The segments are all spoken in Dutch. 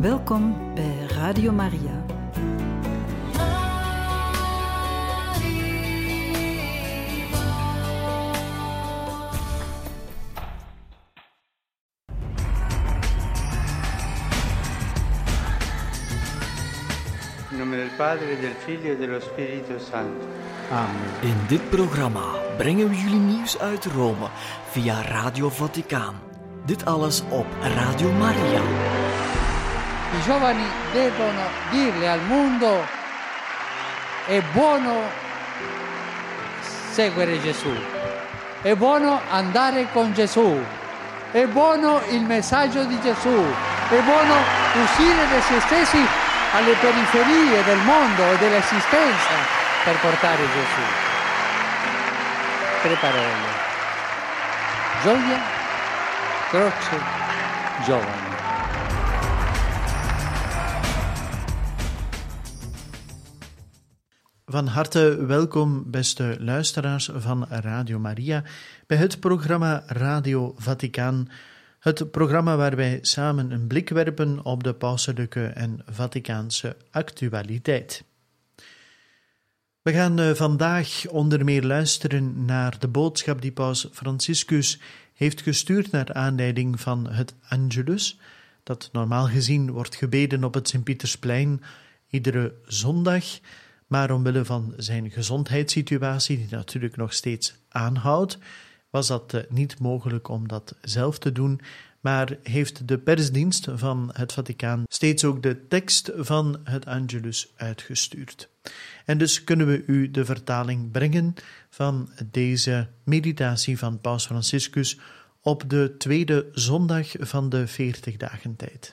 Welkom bij Radio Maria. In nome del Padre, del Figlio e dello Spirito Santo. Amen. In dit programma brengen we jullie nieuws uit Rome via Radio Vaticaan. Dit alles op Radio Maria. I giovani devono dirle al mondo: è buono seguire Gesù, è buono andare con Gesù, è buono il messaggio di Gesù, è buono uscire da se stessi alle periferie del mondo e dell'esistenza per portare Gesù. 3 parole: gioia, croce, giovani. Van harte welkom, beste luisteraars van Radio Maria, bij het programma Radio Vaticaan. Het programma waar wij samen een blik werpen op de pauselijke en Vaticaanse actualiteit. We gaan vandaag onder meer luisteren naar de boodschap die paus Franciscus heeft gestuurd naar aanleiding van het Angelus, dat normaal gezien wordt gebeden op het Sint-Pietersplein iedere zondag, maar omwille van zijn gezondheidssituatie, die natuurlijk nog steeds aanhoudt, was dat niet mogelijk om dat zelf te doen, maar heeft de persdienst van het Vaticaan steeds ook de tekst van het Angelus uitgestuurd. En dus kunnen we u de vertaling brengen van deze meditatie van paus Franciscus op de tweede zondag van de 40-dagentijd.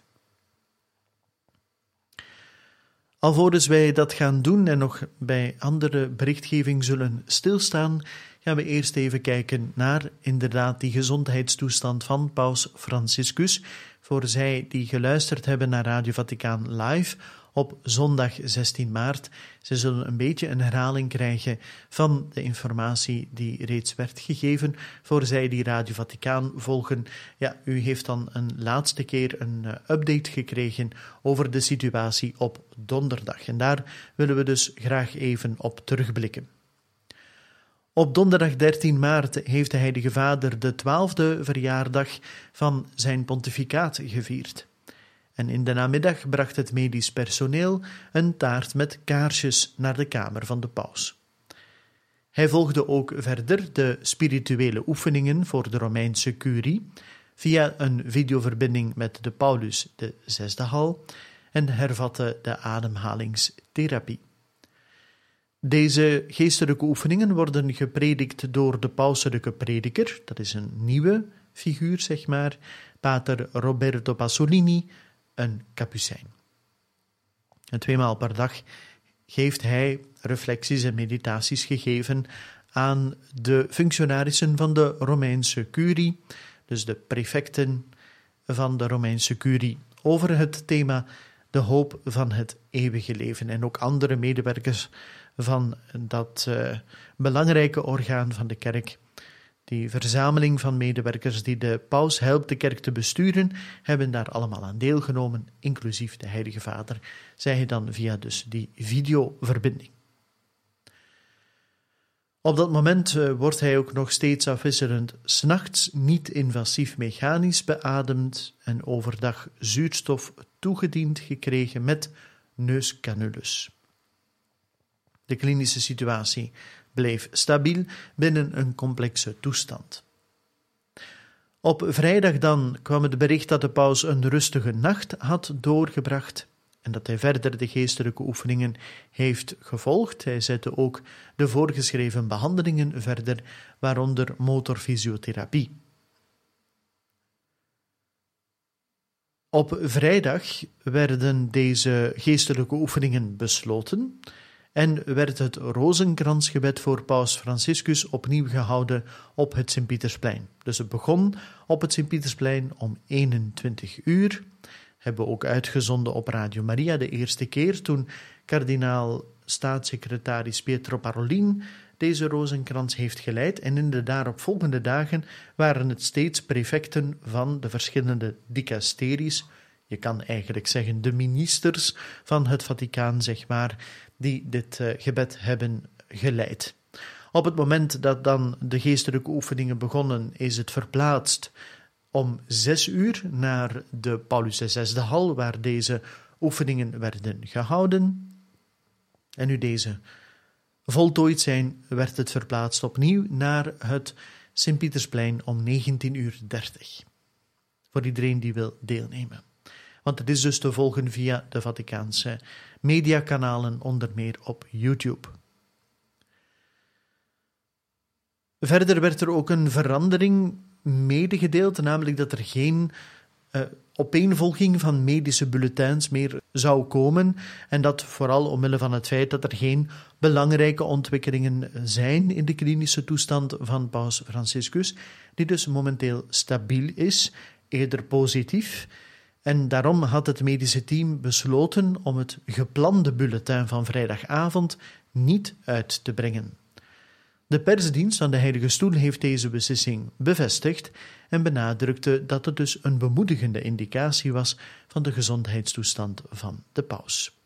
Alvorens wij dat gaan doen en nog bij andere berichtgeving zullen stilstaan, gaan we eerst even kijken naar inderdaad die gezondheidstoestand van paus Franciscus. Voor zij die geluisterd hebben naar Radio Vaticaan live op zondag 16 maart. Ze zullen een beetje een herhaling krijgen van de informatie die reeds werd gegeven. Voor zij die Radio Vaticaan volgen, ja, u heeft dan een laatste keer een update gekregen over de situatie op donderdag. En daar willen we dus graag even op terugblikken. Op donderdag 13 maart heeft de Heilige Vader de 12e verjaardag van zijn pontificaat gevierd. En in de namiddag bracht het medisch personeel een taart met kaarsjes naar de kamer van de paus. Hij volgde ook verder de spirituele oefeningen voor de Romeinse curie via een videoverbinding met de Paulus, de 6e hal, en hervatte de ademhalingstherapie. Deze geestelijke oefeningen worden gepredikt door de pauselijke prediker, dat is een nieuwe figuur, zeg maar, pater Roberto Pasolini, een Capucijn. En 2 maal per dag heeft hij reflecties en meditaties gegeven aan de functionarissen van de Romeinse curie, dus de prefecten van de Romeinse curie, over het thema de hoop van het eeuwige leven en ook andere medewerkers van dat belangrijke orgaan van de kerk. Die verzameling van medewerkers die de paus helpt de kerk te besturen, hebben daar allemaal aan deelgenomen, inclusief de Heilige Vader, zei hij dan via dus die videoverbinding. Op dat moment wordt hij ook nog steeds afwisselend 's nachts niet-invasief mechanisch beademd en overdag zuurstof toegediend gekregen met neuscanules. De klinische situatie bleef stabiel binnen een complexe toestand. Op vrijdag dan kwam het bericht dat de paus een rustige nacht had doorgebracht en dat hij verder de geestelijke oefeningen heeft gevolgd. Hij zette ook de voorgeschreven behandelingen verder, waaronder motorfysiotherapie. Op vrijdag werden deze geestelijke oefeningen besloten en werd het rozenkransgebed voor paus Franciscus opnieuw gehouden op het Sint-Pietersplein. Dus het begon op het Sint-Pietersplein om 21 uur. Hebben we ook uitgezonden op Radio Maria de eerste keer toen kardinaal staatssecretaris Pietro Parolin deze rozenkrans heeft geleid. En in de daaropvolgende dagen waren het steeds prefecten van de verschillende dicasteries, je kan eigenlijk zeggen de ministers van het Vaticaan, zeg maar, die dit gebed hebben geleid. Op het moment dat dan de geestelijke oefeningen begonnen, is het verplaatst om 6:00 naar de Paulus VI-hal, waar deze oefeningen werden gehouden. En nu deze voltooid zijn, werd het verplaatst opnieuw naar het Sint-Pietersplein om 19:30. Voor iedereen die wil deelnemen. Want het is dus te volgen via de Vaticaanse mediakanalen, onder meer op YouTube. Verder werd er ook een verandering medegedeeld, namelijk dat er geen opeenvolging van medische bulletins meer zou komen en dat vooral omwille van het feit dat er geen belangrijke ontwikkelingen zijn in de klinische toestand van Paus Franciscus, die dus momenteel stabiel is, eerder positief. En daarom had het medische team besloten om het geplande bulletin van vrijdagavond niet uit te brengen. De persdienst van de Heilige Stoel heeft deze beslissing bevestigd en benadrukte dat het dus een bemoedigende indicatie was van de gezondheidstoestand van de paus.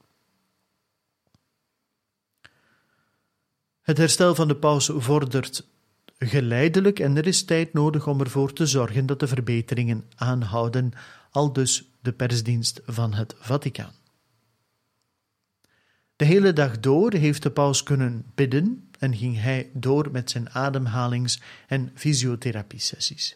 Het herstel van de paus vordert geleidelijk en er is tijd nodig om ervoor te zorgen dat de verbeteringen aanhouden, aldus de persdienst van het Vaticaan. De hele dag door heeft de paus kunnen bidden en ging hij door met zijn ademhalings- en fysiotherapie-sessies.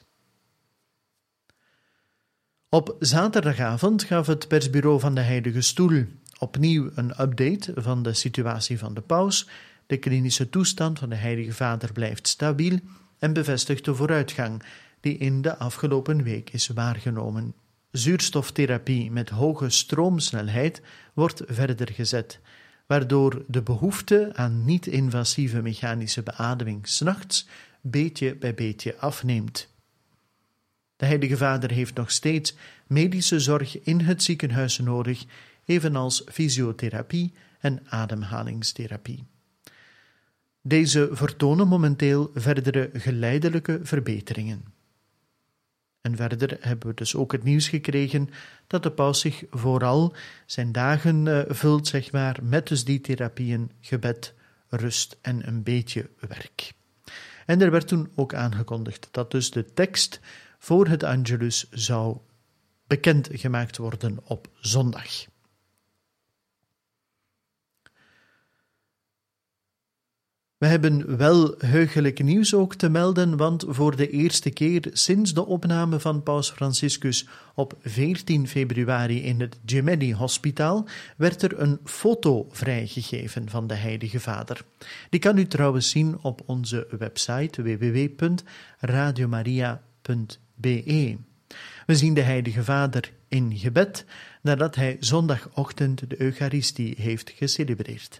Op zaterdagavond gaf het persbureau van de Heilige Stoel opnieuw een update van de situatie van de paus. De klinische toestand van de Heilige Vader blijft stabiel en bevestigt de vooruitgang die in de afgelopen week is waargenomen. Zuurstoftherapie met hoge stroomsnelheid wordt verder gezet, waardoor de behoefte aan niet-invasieve mechanische beademing 's nachts beetje bij beetje afneemt. De Heilige Vader heeft nog steeds medische zorg in het ziekenhuis nodig, evenals fysiotherapie en ademhalingstherapie. Deze vertonen momenteel verdere geleidelijke verbeteringen. En verder hebben we dus ook het nieuws gekregen dat de paus zich vooral zijn dagen vult, zeg maar, met dus die therapieën, gebed, rust en een beetje werk. En er werd toen ook aangekondigd dat dus de tekst voor het Angelus zou bekendgemaakt worden op zondag. We hebben wel heugelijk nieuws ook te melden, want voor de eerste keer sinds de opname van Paus Franciscus op 14 februari in het Gemelli Hospitaal werd er een foto vrijgegeven van de Heilige Vader. Die kan u trouwens zien op onze website www.radiomaria.be. We zien de Heilige Vader in gebed nadat hij zondagochtend de Eucharistie heeft gecelebreerd.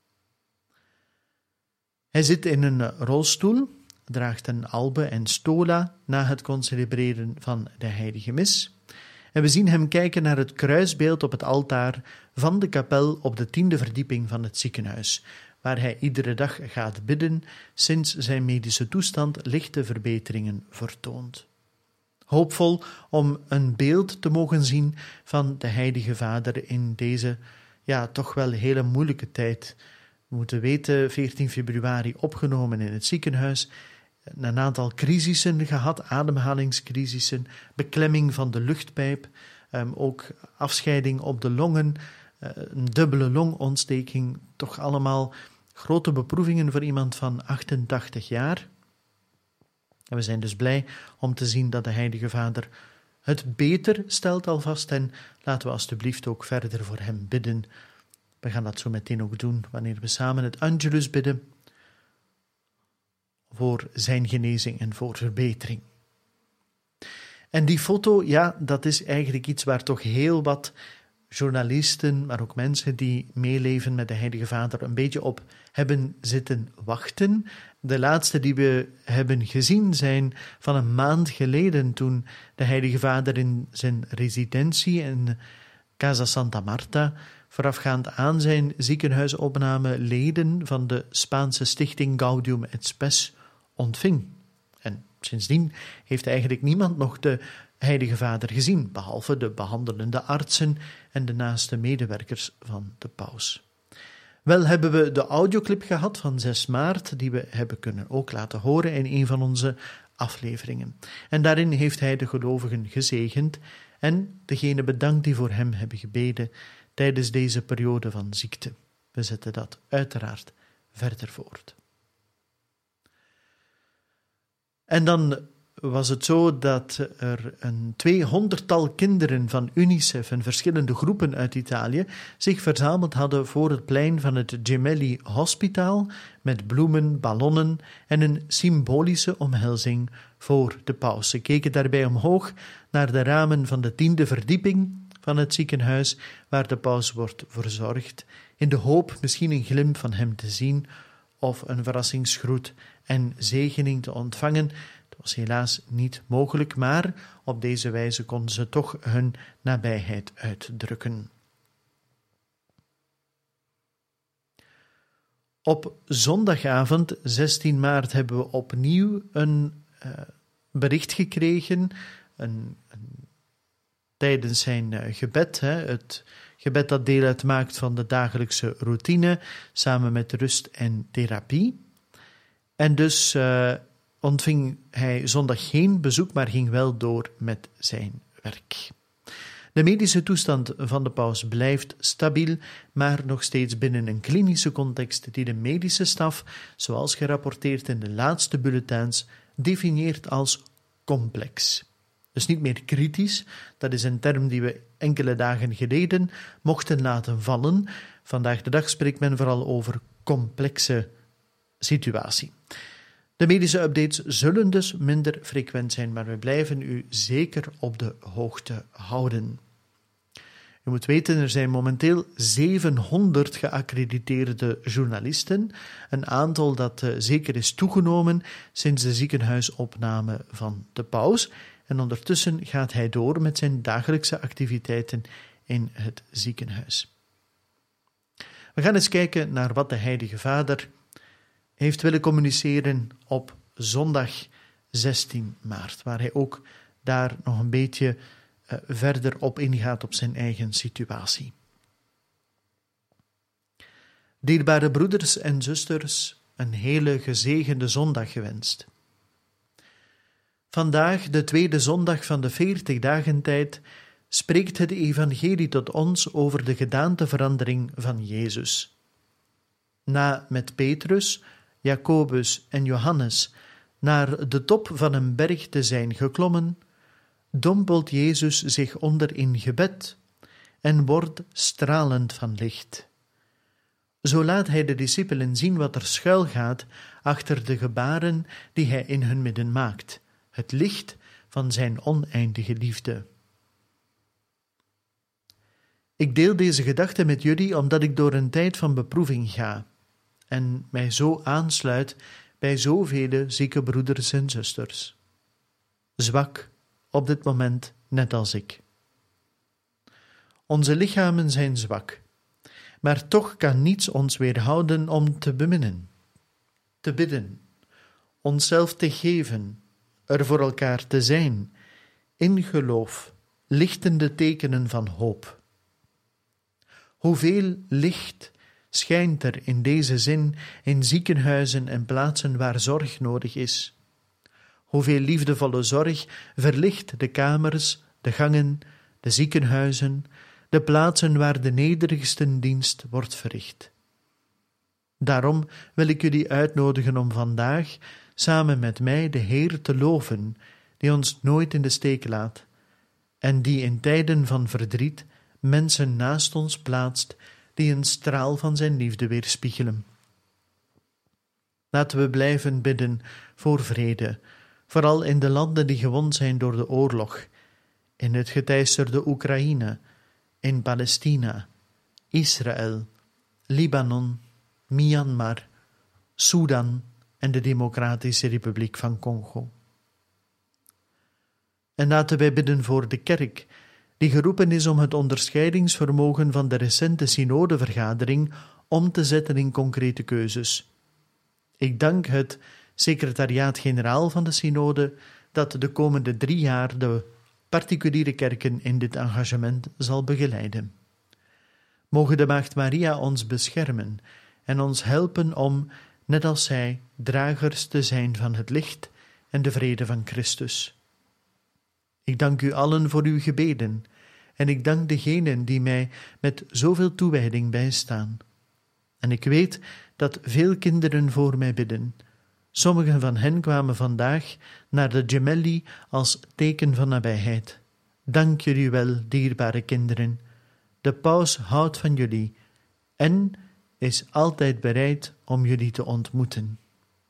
Hij zit in een rolstoel, draagt een albe en stola na het concelebreren van de heilige mis. En we zien hem kijken naar het kruisbeeld op het altaar van de kapel op de 10e verdieping van het ziekenhuis, waar hij iedere dag gaat bidden sinds zijn medische toestand lichte verbeteringen vertoont. Hoopvol om een beeld te mogen zien van de Heilige Vader in deze, toch wel hele moeilijke tijd. We moeten weten, 14 februari opgenomen in het ziekenhuis, een aantal crisissen gehad, ademhalingscrisissen, beklemming van de luchtpijp, ook afscheiding op de longen, een dubbele longontsteking, toch allemaal grote beproevingen voor iemand van 88 jaar. En we zijn dus blij om te zien dat de Heilige Vader het beter stelt alvast en laten we alstublieft ook verder voor hem bidden. We gaan dat zo meteen ook doen wanneer we samen het Angelus bidden voor zijn genezing en voor verbetering. En die foto, dat is eigenlijk iets waar toch heel wat journalisten, maar ook mensen die meeleven met de Heilige Vader een beetje op hebben zitten wachten. De laatste die we hebben gezien zijn van een maand geleden, toen de Heilige Vader in zijn residentie in Casa Santa Marta, voorafgaand aan zijn ziekenhuisopname, leden van de Spaanse stichting Gaudium et Spes ontving. En Sindsdien heeft eigenlijk niemand nog de Heilige Vader gezien, behalve de behandelende artsen en de naaste medewerkers van de paus. Wel hebben we de audioclip gehad van 6 maart, die we hebben kunnen ook laten horen in een van onze afleveringen. En daarin heeft hij de gelovigen gezegend en degene bedankt die voor hem hebben gebeden tijdens deze periode van ziekte. We zetten dat uiteraard verder voort. En dan was het zo dat er een 200-tal kinderen van UNICEF en verschillende groepen uit Italië zich verzameld hadden voor het plein van het Gemelli Hospitaal met bloemen, ballonnen en een symbolische omhelzing voor de paus. Ze keken daarbij omhoog naar de ramen van de 10e verdieping van het ziekenhuis waar de paus wordt verzorgd, in de hoop misschien een glimp van hem te zien of een verrassingsgroet en zegening te ontvangen. Het was helaas niet mogelijk, maar op deze wijze konden ze toch hun nabijheid uitdrukken. Op zondagavond, 16 maart, hebben we opnieuw een bericht gekregen, tijdens zijn gebed, het gebed dat deel uitmaakt van de dagelijkse routine, samen met rust en therapie. En dus ontving hij zondag geen bezoek, maar ging wel door met zijn werk. De medische toestand van de paus blijft stabiel, maar nog steeds binnen een klinische context die de medische staf, zoals gerapporteerd in de laatste bulletins, definieert als complex. Dus niet meer kritisch, dat is een term die we enkele dagen geleden mochten laten vallen. Vandaag de dag spreekt men vooral over complexe situatie. De medische updates zullen dus minder frequent zijn, maar we blijven u zeker op de hoogte houden. U moet weten, er zijn momenteel 700 geaccrediteerde journalisten, een aantal dat zeker is toegenomen sinds de ziekenhuisopname van de paus. En ondertussen gaat hij door met zijn dagelijkse activiteiten in het ziekenhuis. We gaan eens kijken naar wat de Heilige Vader heeft willen communiceren op zondag 16 maart, waar hij ook daar nog een beetje verder op ingaat op zijn eigen situatie. Dierbare broeders en zusters, een hele gezegende zondag gewenst. Vandaag, de tweede zondag van de 40-dagentijd, spreekt het evangelie tot ons over de gedaanteverandering van Jezus. Na met Petrus, Jacobus en Johannes naar de top van een berg te zijn geklommen, dompelt Jezus zich onder in gebed en wordt stralend van licht. Zo laat hij de discipelen zien wat er schuilgaat achter de gebaren die hij in hun midden maakt, het licht van zijn oneindige liefde. Ik deel deze gedachte met jullie omdat ik door een tijd van beproeving ga en mij zo aansluit bij zoveel zieke broeders en zusters. Zwak op dit moment, net als ik. Onze lichamen zijn zwak, maar toch kan niets ons weerhouden om te beminnen, te bidden, onszelf te geven, er voor elkaar te zijn, in geloof, lichtende tekenen van hoop. Hoeveel licht schijnt er in deze zin in ziekenhuizen en plaatsen waar zorg nodig is. Hoeveel liefdevolle zorg verlicht de kamers, de gangen, de ziekenhuizen, de plaatsen waar de nederigste dienst wordt verricht. Daarom wil ik jullie uitnodigen om vandaag samen met mij de Heer te loven, die ons nooit in de steek laat en die in tijden van verdriet mensen naast ons plaatst die een straal van zijn liefde weerspiegelen. Laten we blijven bidden voor vrede, vooral in de landen die gewond zijn door de oorlog, in het geteisterde Oekraïne, in Palestina, Israël, Libanon, Myanmar, Sudan en de Democratische Republiek van Congo. En laten wij bidden voor de kerk, die geroepen is om het onderscheidingsvermogen van de recente synodevergadering om te zetten in concrete keuzes. Ik dank het secretariaat-generaal van de synode, dat de komende 3 jaar de particuliere kerken in dit engagement zal begeleiden. Mogen de Maagd Maria ons beschermen en ons helpen om, net als zij, dragers te zijn van het licht en de vrede van Christus. Ik dank u allen voor uw gebeden en ik dank degenen die mij met zoveel toewijding bijstaan. En ik weet dat veel kinderen voor mij bidden. Sommigen van hen kwamen vandaag naar de Gemelli als teken van nabijheid. Dank jullie wel, dierbare kinderen. De paus houdt van jullie en is altijd bereid om jullie te ontmoeten.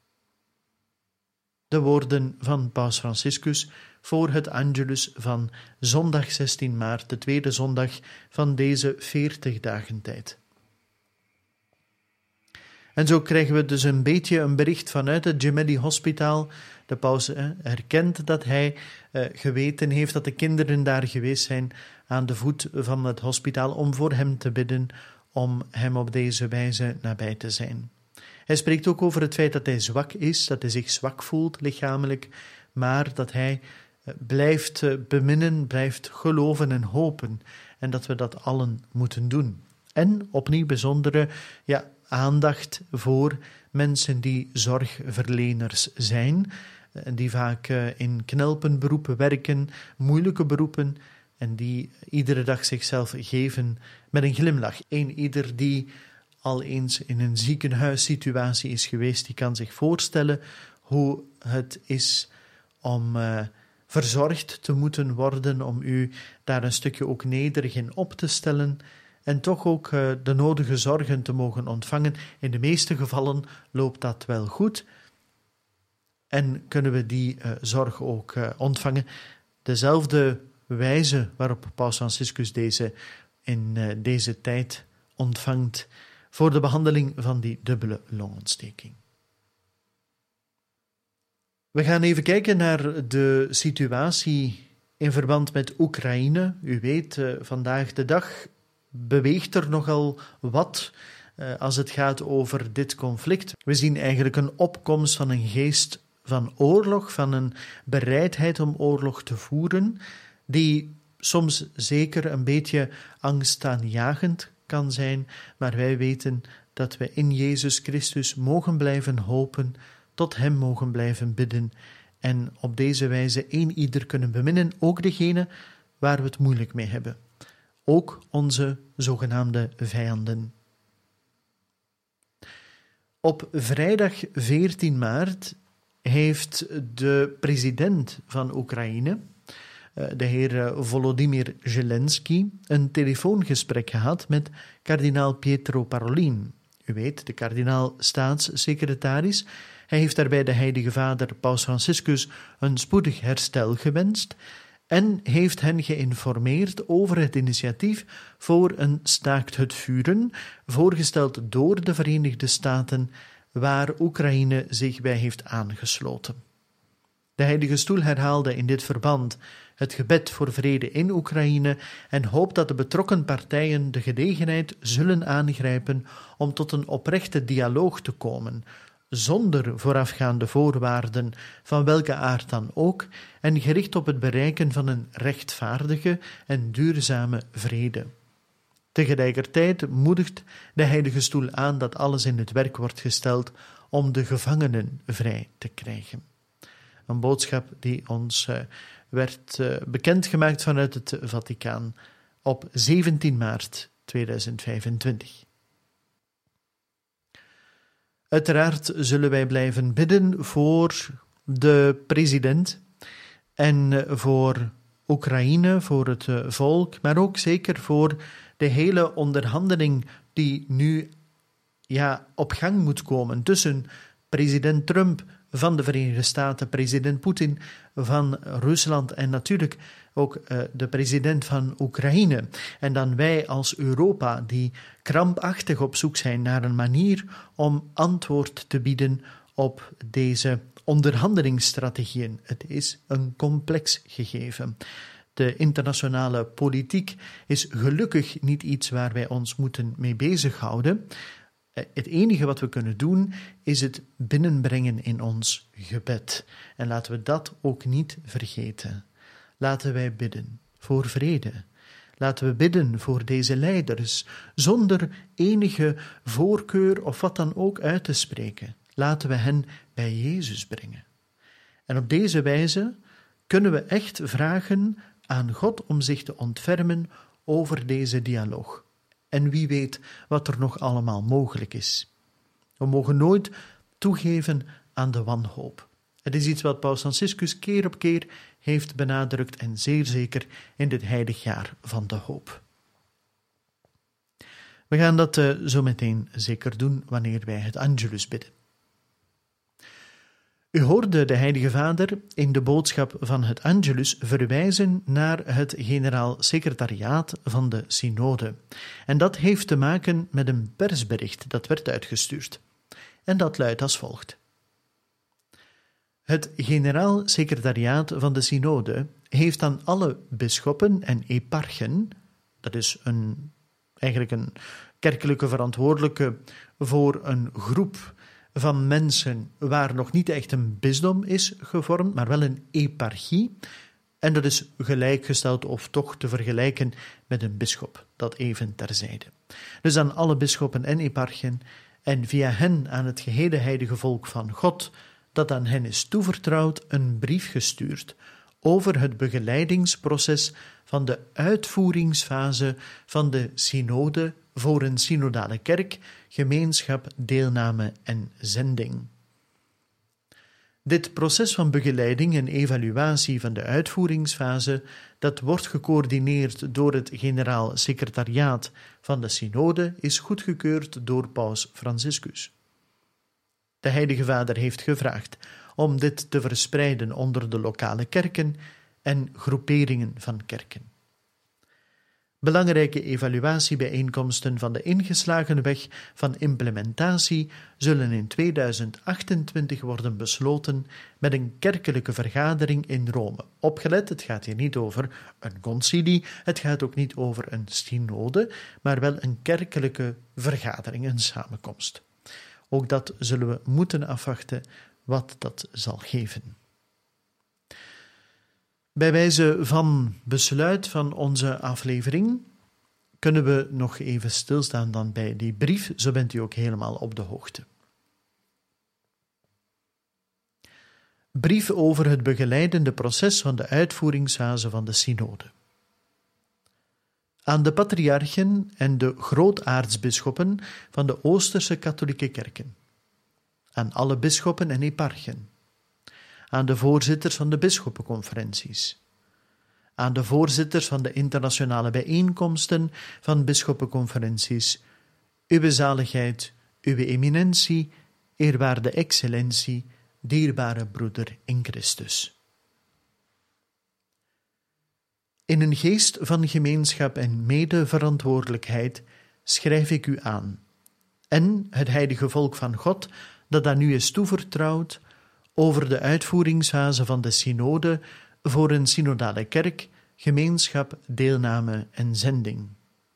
De woorden van paus Franciscus voor het Angelus van zondag 16 maart, de tweede zondag van deze 40 dagen tijd. En zo krijgen we dus een beetje een bericht vanuit het Gemelli Hospitaal. De paus herkent dat hij geweten heeft dat de kinderen daar geweest zijn aan de voet van het hospitaal om voor hem te bidden, om hem op deze wijze nabij te zijn. Hij spreekt ook over het feit dat hij zwak is, dat hij zich zwak voelt lichamelijk, maar dat hij blijft beminnen, blijft geloven en hopen en dat we dat allen moeten doen. En opnieuw bijzondere aandacht voor mensen die zorgverleners zijn, die vaak in knelpenberoepen werken, moeilijke beroepen, en die iedere dag zichzelf geven met een glimlach. Ieder die al eens in een ziekenhuissituatie is geweest, die kan zich voorstellen hoe het is om verzorgd te moeten worden, om u daar een stukje ook nederig in op te stellen en toch ook de nodige zorgen te mogen ontvangen. In de meeste gevallen loopt dat wel goed en kunnen we die zorg ook ontvangen. Dezelfde wijze waarop paus Franciscus deze in deze tijd ontvangt voor de behandeling van die dubbele longontsteking. We gaan even kijken naar de situatie in verband met Oekraïne. U weet, vandaag de dag beweegt er nogal wat als het gaat over dit conflict. We zien eigenlijk een opkomst van een geest van oorlog, van een bereidheid om oorlog te voeren, die soms zeker een beetje angstaanjagend kan zijn, maar wij weten dat we in Jezus Christus mogen blijven hopen, tot Hem mogen blijven bidden en op deze wijze ieder kunnen beminnen, ook degene waar we het moeilijk mee hebben. Ook onze zogenaamde vijanden. Op vrijdag 14 maart heeft de president van Oekraïne, de heer Volodymyr Zelensky, een telefoongesprek gehad met kardinaal Pietro Parolin. U weet, de kardinaal-staatssecretaris. Hij heeft daarbij de heilige vader paus Franciscus een spoedig herstel gewenst en heeft hen geïnformeerd over het initiatief voor een staakt het vuren, voorgesteld door de Verenigde Staten, waar Oekraïne zich bij heeft aangesloten. De Heilige Stoel herhaalde in dit verband het gebed voor vrede in Oekraïne en hoopt dat de betrokken partijen de gelegenheid zullen aangrijpen om tot een oprechte dialoog te komen, zonder voorafgaande voorwaarden van welke aard dan ook, en gericht op het bereiken van een rechtvaardige en duurzame vrede. Tegelijkertijd moedigt de Heilige Stoel aan dat alles in het werk wordt gesteld om de gevangenen vrij te krijgen. Een boodschap die ons werd bekendgemaakt vanuit het Vaticaan op 17 maart 2025. Uiteraard zullen wij blijven bidden voor de president en voor Oekraïne, voor het volk, maar ook zeker voor de hele onderhandeling die nu op gang moet komen tussen president Trump van de Verenigde Staten, president Poetin van Rusland en natuurlijk ook de president van Oekraïne. En dan wij als Europa die krampachtig op zoek zijn naar een manier om antwoord te bieden op deze onderhandelingsstrategieën. Het is een complex gegeven. De internationale politiek is gelukkig niet iets waar wij ons moeten mee bezighouden. Het enige wat we kunnen doen is het binnenbrengen in ons gebed. En laten we dat ook niet vergeten. Laten wij bidden voor vrede. Laten we bidden voor deze leiders, zonder enige voorkeur of wat dan ook uit te spreken. Laten we hen bij Jezus brengen. En op deze wijze kunnen we echt vragen aan God om zich te ontfermen over deze dialoog. En wie weet wat er nog allemaal mogelijk is. We mogen nooit toegeven aan de wanhoop. Het is iets wat Paus Franciscus keer op keer heeft benadrukt en zeer zeker in dit heilig jaar van de hoop. We gaan dat zo meteen zeker doen wanneer wij het Angelus bidden. U hoorde de Heilige Vader in de boodschap van het Angelus verwijzen naar het generaal secretariaat van de synode. En dat heeft te maken met een persbericht dat werd uitgestuurd. En dat luidt als volgt. Het generaal secretariaat van de synode heeft aan alle bisschoppen en eparchen, dat is eigenlijk een kerkelijke verantwoordelijke voor een groep van mensen waar nog niet echt een bisdom is gevormd, maar wel een eparchie. En dat is gelijkgesteld of toch te vergelijken met een bisschop, dat even terzijde. Dus aan alle bisschoppen en eparchen en via hen aan het gehele heilige volk van God, dat aan hen is toevertrouwd, een brief gestuurd over het begeleidingsproces van de uitvoeringsfase van de synode voor een synodale kerk, gemeenschap, deelname en zending. Dit proces van begeleiding en evaluatie van de uitvoeringsfase, dat wordt gecoördineerd door het generaal secretariaat van de synode, is goedgekeurd door Paus Franciscus. De Heilige Vader heeft gevraagd om dit te verspreiden onder de lokale kerken en groeperingen van kerken. Belangrijke evaluatiebijeenkomsten van de ingeslagen weg van implementatie zullen in 2028 worden besloten met een kerkelijke vergadering in Rome. Opgelet, het gaat hier niet over een concilie, het gaat ook niet over een synode, maar wel een kerkelijke vergadering, een samenkomst. Ook dat zullen we moeten afwachten wat dat zal geven. Bij wijze van besluit van onze aflevering kunnen we nog even stilstaan dan bij die brief, zo bent u ook helemaal op de hoogte. Brief over het begeleidende proces van de uitvoeringsfase van de synode. Aan de patriarchen en de grootaartsbisschoppen van de Oosterse katholieke kerken. Aan alle bisschoppen en eparchen. Aan de voorzitters van de bisschoppenconferenties. Aan de voorzitters van de internationale bijeenkomsten van bisschoppenconferenties. Uwe zaligheid, uwe eminentie, eerwaarde excellentie, dierbare broeder in Christus. In een geest van gemeenschap en medeverantwoordelijkheid schrijf ik u aan, en het heilige volk van God, dat aan u is toevertrouwd, over de uitvoeringsfase van de synode voor een synodale kerk, gemeenschap, deelname en zending.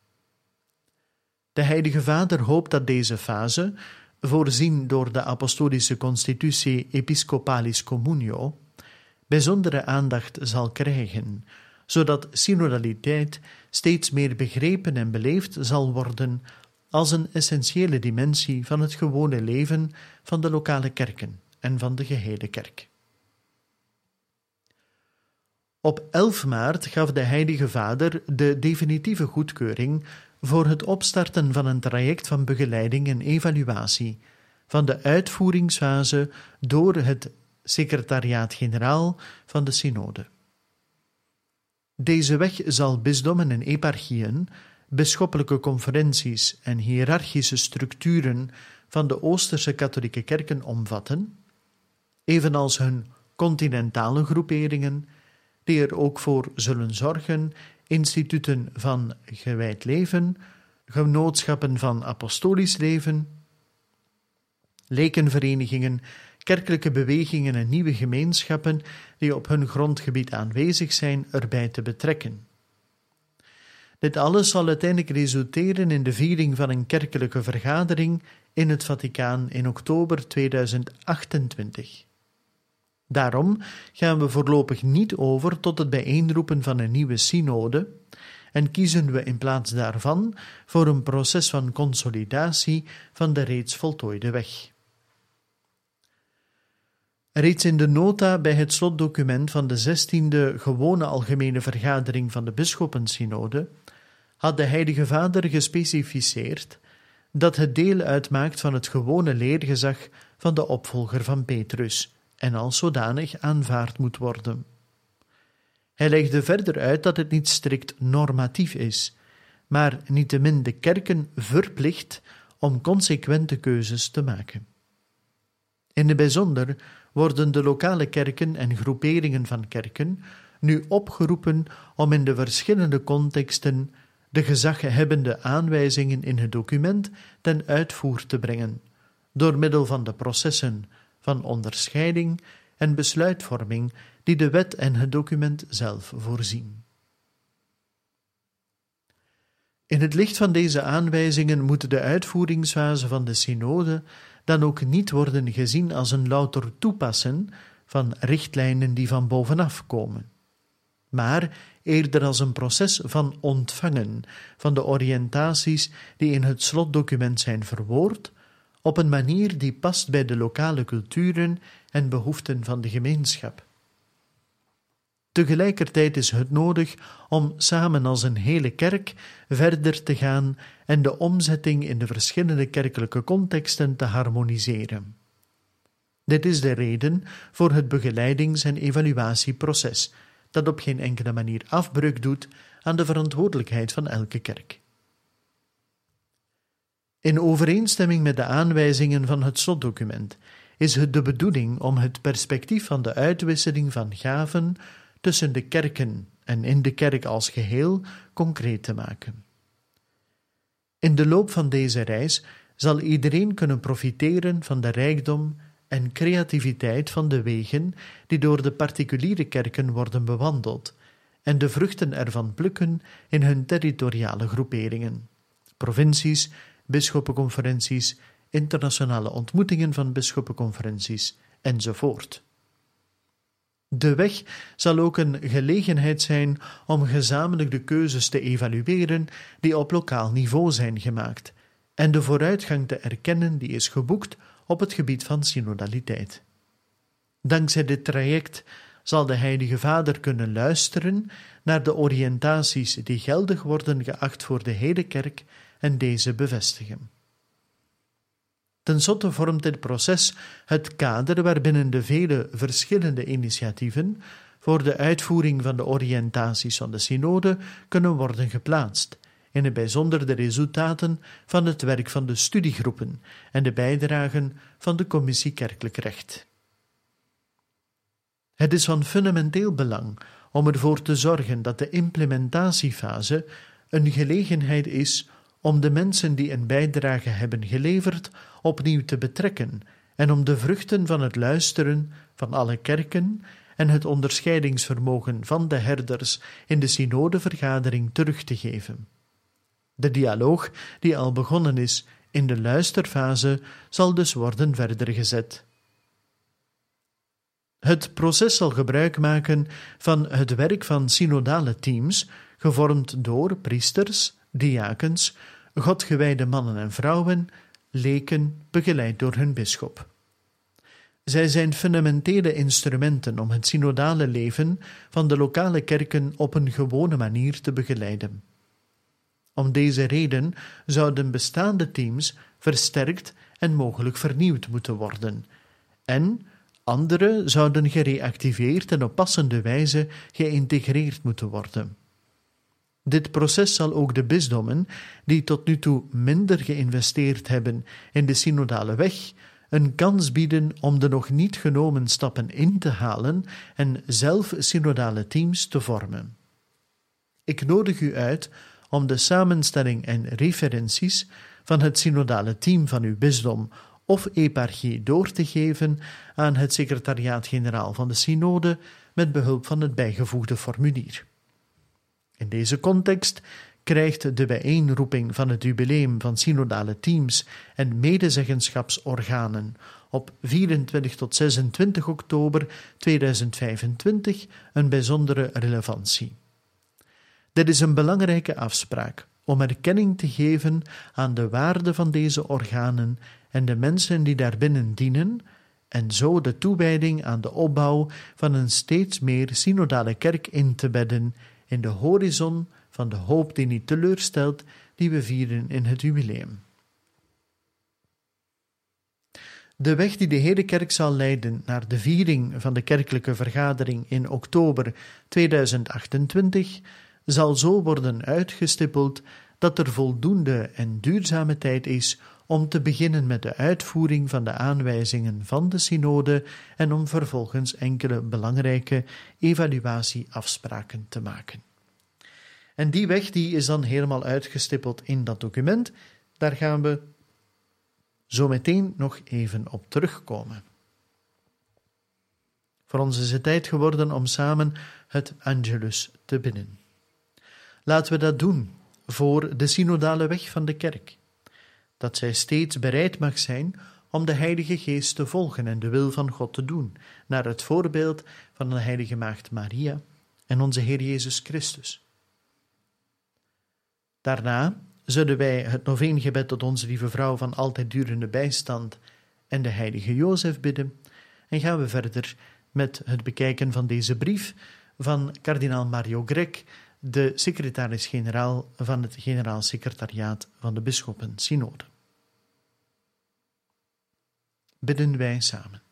De Heilige Vader hoopt dat deze fase, voorzien door de apostolische constitutie Episcopalis Communio, bijzondere aandacht zal krijgen, zodat synodaliteit steeds meer begrepen en beleefd zal worden als een essentiële dimensie van het gewone leven van de lokale kerken en van de gehele kerk. Op 11 maart gaf de Heilige Vader de definitieve goedkeuring voor het opstarten van een traject van begeleiding en evaluatie van de uitvoeringsfase door het secretariaat-generaal van de synode. Deze weg zal bisdommen en eparchieën, bisschoppelijke conferenties en hiërarchische structuren van de Oosterse katholieke kerken omvatten, evenals hun continentale groeperingen, die er ook voor zullen zorgen, instituten van gewijd leven, genootschappen van apostolisch leven, lekenverenigingen, kerkelijke bewegingen en nieuwe gemeenschappen die op hun grondgebied aanwezig zijn, erbij te betrekken. Dit alles zal uiteindelijk resulteren in de viering van een kerkelijke vergadering in het Vaticaan in oktober 2028. Daarom gaan we voorlopig niet over tot het bijeenroepen van een nieuwe synode en kiezen we in plaats daarvan voor een proces van consolidatie van de reeds voltooide weg. Reeds in de nota bij het slotdocument van de 16e gewone algemene vergadering van de Bisschoppensynode had de Heilige Vader gespecificeerd dat het deel uitmaakt van het gewone leergezag van de opvolger van Petrus en als zodanig aanvaard moet worden. Hij legde verder uit dat het niet strikt normatief is, maar niettemin de kerken verplicht om consequente keuzes te maken. In het bijzonder worden de lokale kerken en groeperingen van kerken nu opgeroepen om in de verschillende contexten de gezaghebbende aanwijzingen in het document ten uitvoer te brengen, door middel van de processen van onderscheiding en besluitvorming die de wet en het document zelf voorzien. In het licht van deze aanwijzingen moet de uitvoeringsfase van de synode dan ook niet worden gezien als een louter toepassen van richtlijnen die van bovenaf komen, maar eerder als een proces van ontvangen van de oriëntaties die in het slotdocument zijn verwoord, op een manier die past bij de lokale culturen en behoeften van de gemeenschap. Tegelijkertijd is het nodig om samen als een hele kerk verder te gaan en de omzetting in de verschillende kerkelijke contexten te harmoniseren. Dit is de reden voor het begeleidings- en evaluatieproces, dat op geen enkele manier afbreuk doet aan de verantwoordelijkheid van elke kerk. In overeenstemming met de aanwijzingen van het slotdocument is het de bedoeling om het perspectief van de uitwisseling van gaven tussen de kerken en in de kerk als geheel concreet te maken. In de loop van deze reis zal iedereen kunnen profiteren van de rijkdom en creativiteit van de wegen die door de particuliere kerken worden bewandeld en de vruchten ervan plukken in hun territoriale groeperingen, provincies, bisschoppenconferenties, internationale ontmoetingen van bisschoppenconferenties enzovoort. De weg zal ook een gelegenheid zijn om gezamenlijk de keuzes te evalueren die op lokaal niveau zijn gemaakt en de vooruitgang te erkennen die is geboekt op het gebied van synodaliteit. Dankzij dit traject zal de Heilige Vader kunnen luisteren naar de oriëntaties die geldig worden geacht voor de hele kerk en deze bevestigen. Ten slotte vormt dit proces het kader waarbinnen de vele verschillende initiatieven voor de uitvoering van de oriëntaties van de synode kunnen worden geplaatst, in het bijzonder de resultaten van het werk van de studiegroepen en de bijdragen van de Commissie Kerkelijk Recht. Het is van fundamenteel belang om ervoor te zorgen dat de implementatiefase een gelegenheid is om de mensen die een bijdrage hebben geleverd opnieuw te betrekken en om de vruchten van het luisteren van alle kerken en het onderscheidingsvermogen van de herders in de synodevergadering terug te geven. De dialoog die al begonnen is in de luisterfase zal dus worden verder gezet. Het proces zal gebruik maken van het werk van synodale teams, gevormd door priesters, diakens, godgewijde mannen en vrouwen, leken, begeleid door hun bisschop. Zij zijn fundamentele instrumenten om het synodale leven van de lokale kerken op een gewone manier te begeleiden. Om deze reden zouden bestaande teams versterkt en mogelijk vernieuwd moeten worden, en andere zouden gereactiveerd en op passende wijze geïntegreerd moeten worden. Dit proces zal ook de bisdommen, die tot nu toe minder geïnvesteerd hebben in de synodale weg, een kans bieden om de nog niet genomen stappen in te halen en zelf synodale teams te vormen. Ik nodig u uit om de samenstelling en referenties van het synodale team van uw bisdom of eparchie door te geven aan het secretariaat-generaal van de synode met behulp van het bijgevoegde formulier. In deze context krijgt de bijeenroeping van het jubileum van synodale teams en medezeggenschapsorganen op 24 tot 26 oktober 2025 een bijzondere relevantie. Dit is een belangrijke afspraak om erkenning te geven aan de waarde van deze organen en de mensen die daarbinnen dienen, en zo de toewijding aan de opbouw van een steeds meer synodale kerk in te bedden in de horizon van de hoop die niet teleurstelt, die we vieren in het jubileum. De weg die de hele kerk zal leiden naar de viering van de kerkelijke vergadering in oktober 2028 zal zo worden uitgestippeld dat er voldoende en duurzame tijd is om te beginnen met de uitvoering van de aanwijzingen van de synode en om vervolgens enkele belangrijke evaluatieafspraken te maken. En die weg die is dan helemaal uitgestippeld in dat document. Daar gaan we zo meteen nog even op terugkomen. Voor ons is het tijd geworden om samen het Angelus te bidden. Laten we dat doen voor de synodale weg van de kerk, dat zij steeds bereid mag zijn om de Heilige Geest te volgen en de wil van God te doen, naar het voorbeeld van de Heilige Maagd Maria en onze Heer Jezus Christus. Daarna zullen wij het noveengebed tot onze Lieve Vrouw van altijd durende bijstand en de Heilige Jozef bidden en gaan we verder met het bekijken van deze brief van kardinaal Mario Grech, de secretaris-generaal van het Generaal Secretariaat van de Bisschoppen-Synode. Bidden wij samen.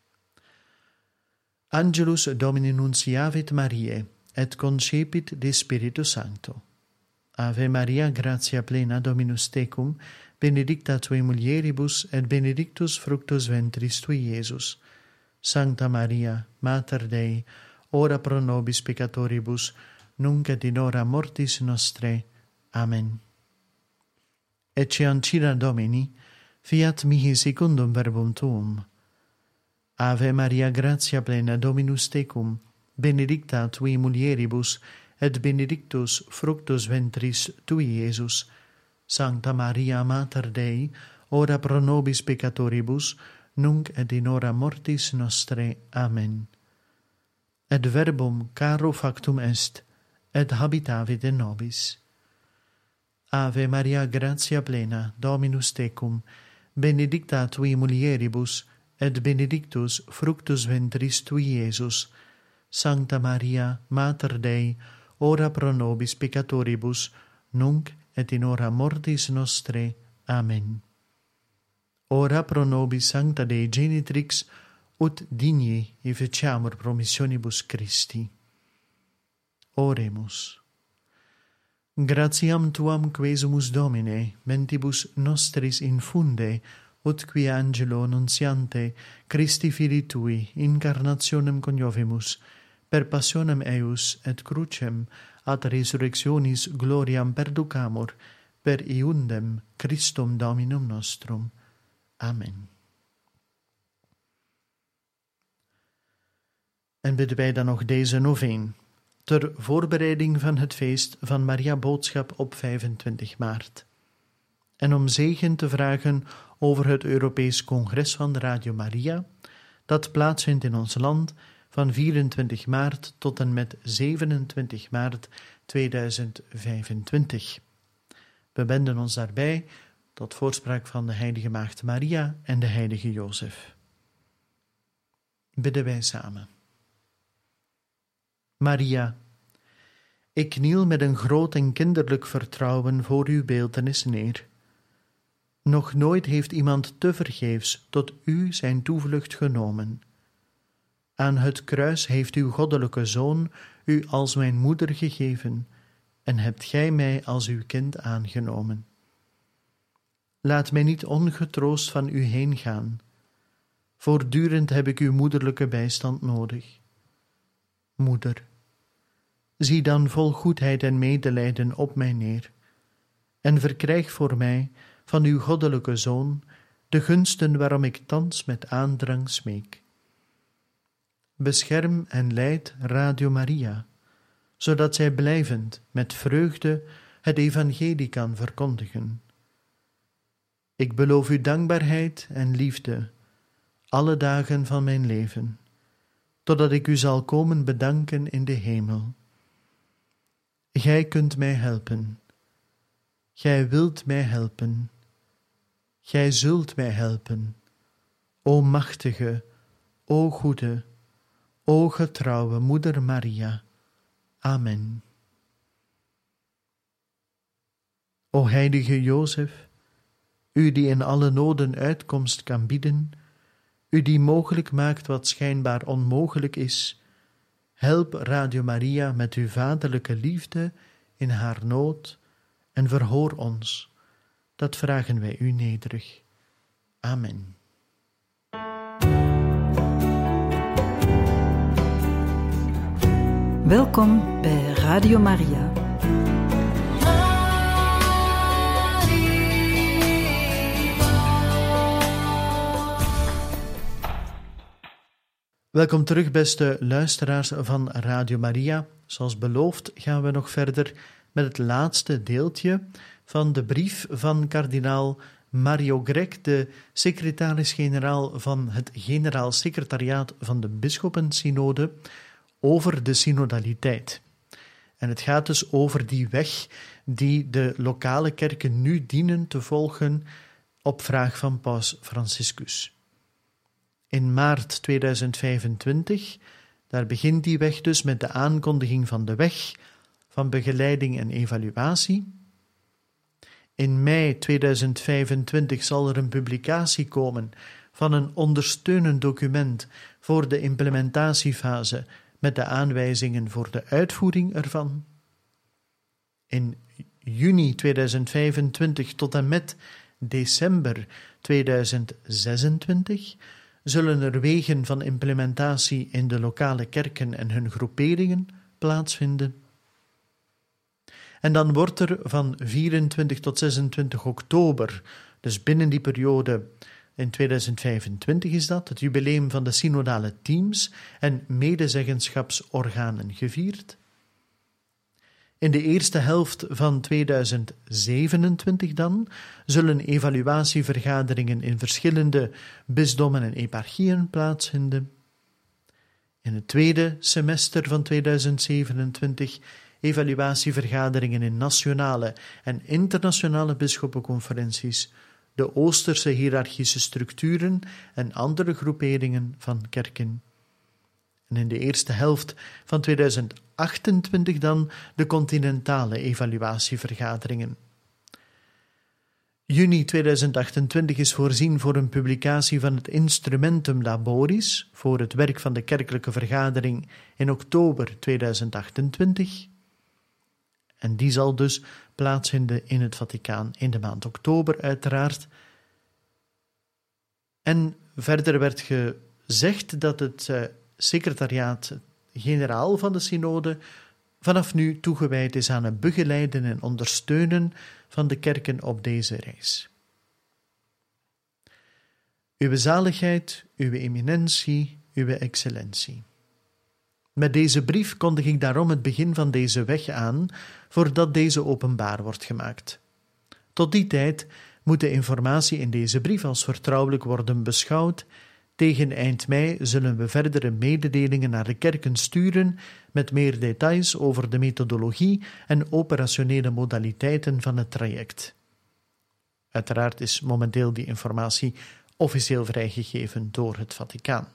Angelus Domini nunciavit Mariae, et concepit de Spiritu Sancto. Ave Maria, gratia plena, Dominus tecum, benedicta tui mulieribus, et benedictus fructus ventris tui, Iesus. Sancta Maria, Mater Dei, ora pro nobis peccatoribus, nunc et in hora mortis nostrae. Amen. Ecce ancilla Domini, fiat mihi secundum verbum tuum. Ave Maria, gratia plena, Dominus tecum, benedicta tui mulieribus, et benedictus fructus ventris tui, Iesus. Sancta Maria, Mater Dei, ora pro nobis peccatoribus, nunc et in hora mortis nostrae. Amen. Et verbum caro factum est, et habitavit in nobis. Ave Maria, gratia plena, Dominus tecum, benedicta tui mulieribus, et benedictus fructus ventris tui, Iesus. Sancta Maria, Mater Dei, ora pro nobis peccatoribus, nunc et in hora mortis nostrae. Amen. Ora pro nobis Sancta Dei Genitrix, ut digni efficiamur promissionibus Christi. Oremus. Gratiam tuam quesumus Domine, mentibus nostris infunde, ut qui angelo nunciante, Christi Filii Tui, incarnationem coniovimus, per passionem eius et crucem, ad resurrectionis gloriam perducamur, per iundem Christum Dominum nostrum. Amen. En bidden wij dan nog deze noveen, ter voorbereiding van het feest van Maria Boodschap op 25 maart. En om zegen te vragen over het Europees Congres van Radio Maria, dat plaatsvindt in ons land van 24 maart tot en met 27 maart 2025. We wenden ons daarbij tot voorspraak van de Heilige Maagd Maria en de Heilige Jozef. Bidden wij samen. Maria, ik kniel met een groot en kinderlijk vertrouwen voor uw beeltenis neer. Nog nooit heeft iemand tevergeefs tot u zijn toevlucht genomen. Aan het kruis heeft uw goddelijke Zoon u als mijn moeder gegeven en hebt gij mij als uw kind aangenomen. Laat mij niet ongetroost van u heen gaan. Voortdurend heb ik uw moederlijke bijstand nodig. Moeder, zie dan vol goedheid en medelijden op mij neer en verkrijg voor mij van uw goddelijke Zoon de gunsten waarom ik thans met aandrang smeek. Bescherm en leid Radio Maria, zodat zij blijvend met vreugde het evangelie kan verkondigen. Ik beloof u dankbaarheid en liefde alle dagen van mijn leven, totdat ik u zal komen bedanken in de hemel. Gij kunt mij helpen. Gij wilt mij helpen. Gij zult mij helpen. O machtige, o goede, o getrouwe Moeder Maria. Amen. O heilige Jozef, u die in alle noden uitkomst kan bieden, u die mogelijk maakt wat schijnbaar onmogelijk is, help Radio Maria met uw vaderlijke liefde in haar nood en verhoor ons. Dat vragen wij u nederig. Amen. Welkom bij Radio Maria. Welkom terug, beste luisteraars van Radio Maria. Zoals beloofd gaan we nog verder met het laatste deeltje van de brief van kardinaal Mario Grech, de secretaris-generaal van het Generaal Secretariaat van de Bisschoppensynode, over de synodaliteit. En het gaat dus over die weg die de lokale kerken nu dienen te volgen op vraag van Paus Franciscus. In maart 2025, daar begint die weg dus met de aankondiging van de weg, van begeleiding en evaluatie. In mei 2025 zal er een publicatie komen van een ondersteunend document voor de implementatiefase met de aanwijzingen voor de uitvoering ervan. In juni 2025 tot en met december 2026 zullen er wegen van implementatie in de lokale kerken en hun groeperingen plaatsvinden. En dan wordt er van 24 tot 26 oktober, dus binnen die periode in 2025 is dat, het jubileum van de synodale teams en medezeggenschapsorganen gevierd. In de eerste helft van 2027 dan zullen evaluatievergaderingen in verschillende bisdommen en eparchieën plaatsvinden. In het tweede semester van 2027 evaluatievergaderingen in nationale en internationale bisschoppenconferenties, de Oosterse hiërarchische structuren en andere groeperingen van kerken. En in de eerste helft van 2028 dan de continentale evaluatievergaderingen. Juni 2028 is voorzien voor een publicatie van het Instrumentum Laboris voor het werk van de kerkelijke vergadering in oktober 2028. En die zal dus plaatsvinden in het Vaticaan in de maand oktober uiteraard. En verder werd gezegd dat het secretariaat-generaal van de synode vanaf nu toegewijd is aan het begeleiden en ondersteunen van de kerken op deze reis. Uwe zaligheid, uwe eminentie, uwe excellentie. Met deze brief kondig ik daarom het begin van deze weg aan, voordat deze openbaar wordt gemaakt. Tot die tijd moet de informatie in deze brief als vertrouwelijk worden beschouwd. Tegen eind mei zullen we verdere mededelingen naar de kerken sturen met meer details over de methodologie en operationele modaliteiten van het traject. Uiteraard is momenteel die informatie officieel vrijgegeven door het Vaticaan.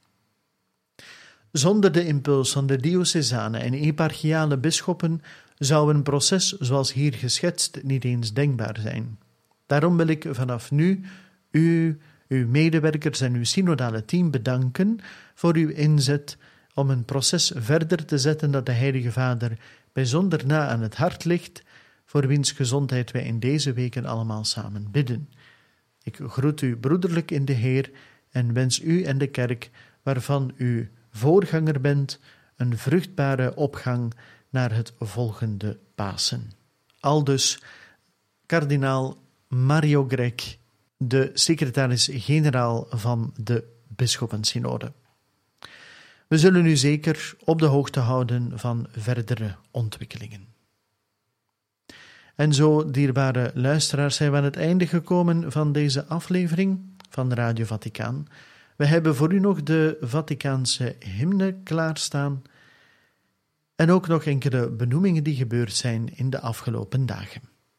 Zonder de impuls van de diocesane en eparchiale bisschoppen zou een proces zoals hier geschetst niet eens denkbaar zijn. Daarom wil ik vanaf nu uw medewerkers en uw synodale team bedanken voor uw inzet om een proces verder te zetten dat de Heilige Vader bijzonder na aan het hart ligt, voor wiens gezondheid wij in deze weken allemaal samen bidden. Ik groet u broederlijk in de Heer en wens u en de kerk, waarvan u voorganger bent, een vruchtbare opgang naar het volgende Pasen. Aldus kardinaal Mario Grech, de secretaris-generaal van de Bisschoppensynode. We zullen u zeker op de hoogte houden van verdere ontwikkelingen. En zo, dierbare luisteraars, zijn we aan het einde gekomen van deze aflevering van Radio Vaticaan. We hebben voor u nog de Vaticaanse hymne klaarstaan en ook nog enkele benoemingen die gebeurd zijn in de afgelopen dagen.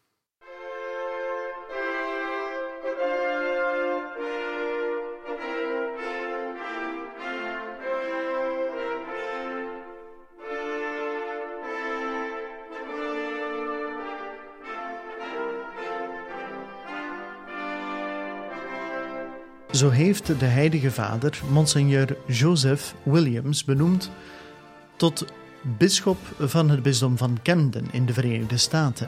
Zo heeft de Heilige Vader Monseigneur Joseph Williams benoemd tot bisschop van het bisdom van Camden in de Verenigde Staten.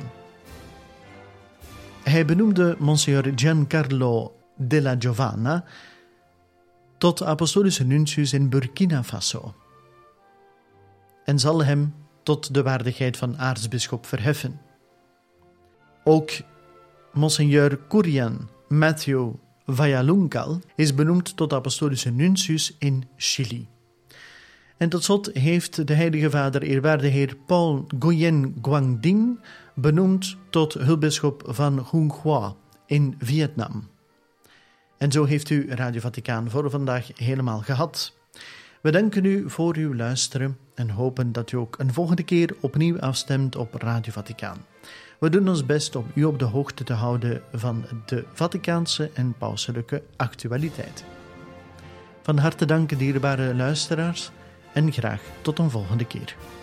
Hij benoemde Monseigneur Giancarlo della Giovanna tot apostolische nuntius in Burkina Faso en zal hem tot de waardigheid van aartsbisschop verheffen. Ook Monseigneur Kurian Matthew Vayaluncal is benoemd tot apostolische nuntius in Chili. En tot slot heeft de Heilige Vader eerwaarde heer Paul Nguyen Quang Dinh benoemd tot hulpbisschop van Hung Hoa in Vietnam. En zo heeft u Radio Vaticaan voor vandaag helemaal gehad. We danken u voor uw luisteren en hopen dat u ook een volgende keer opnieuw afstemt op Radio Vaticaan. We doen ons best om u op de hoogte te houden van de Vaticaanse en pauselijke actualiteit. Van harte dank, dierbare luisteraars, en graag tot een volgende keer.